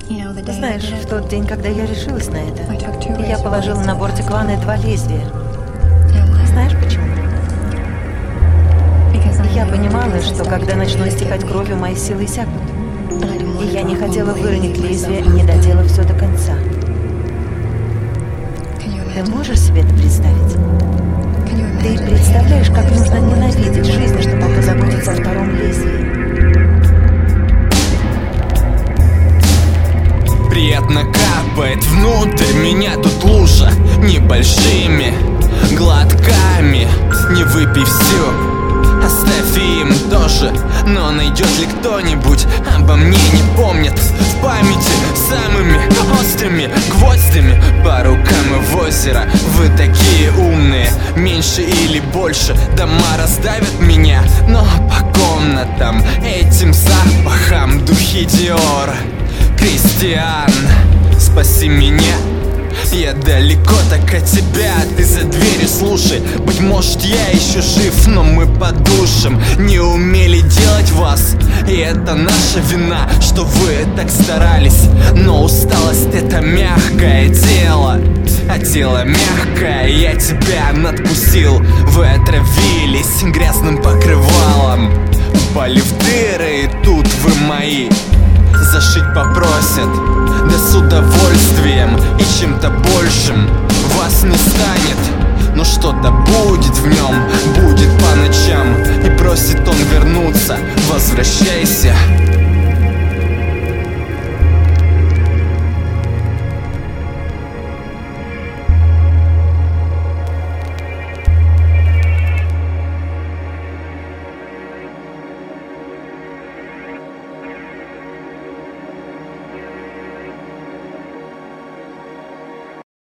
Знаешь, в тот день, когда я решилась на это, я положила на бортик ванны 2 лезвия. Знаешь почему? Я понимала, что когда начну истекать кровью, мои силы иссякнут. И я не хотела выронить лезвие, не доделав все до конца. Ты можешь себе это представить? Ты представляешь, как нужно ненавидеть жизнь, чтобы позаботиться о втором лезвии? Приятно капает внутрь меня тут лужа. Небольшими глотками. Не выпей всю, оставь им тоже. Но найдет ли кто-нибудь, обо мне не помнит. В памяти самыми острыми гвоздями по рукам и в озеро. Вы такие умные, меньше или больше дома раздавят меня. Но по комнатам этим запахом духи Диор. Кристиан, спаси меня. Я далеко так от тебя, ты за дверью слушай. Быть может, я еще жив, но мы подушим. Не умели делать вас, и это наша вина, что вы так старались. Но усталость — это мягкое дело, а тело мягкое. Я тебя надкусил, вы отравились грязным покрывалом. Упали в дыры, и тут вы мои. Зашить попросят, да с удовольствием и чем-то большим. Вас не станет, но что-то будет в нем, будет по ночам. И просит он вернуться, возвращайся.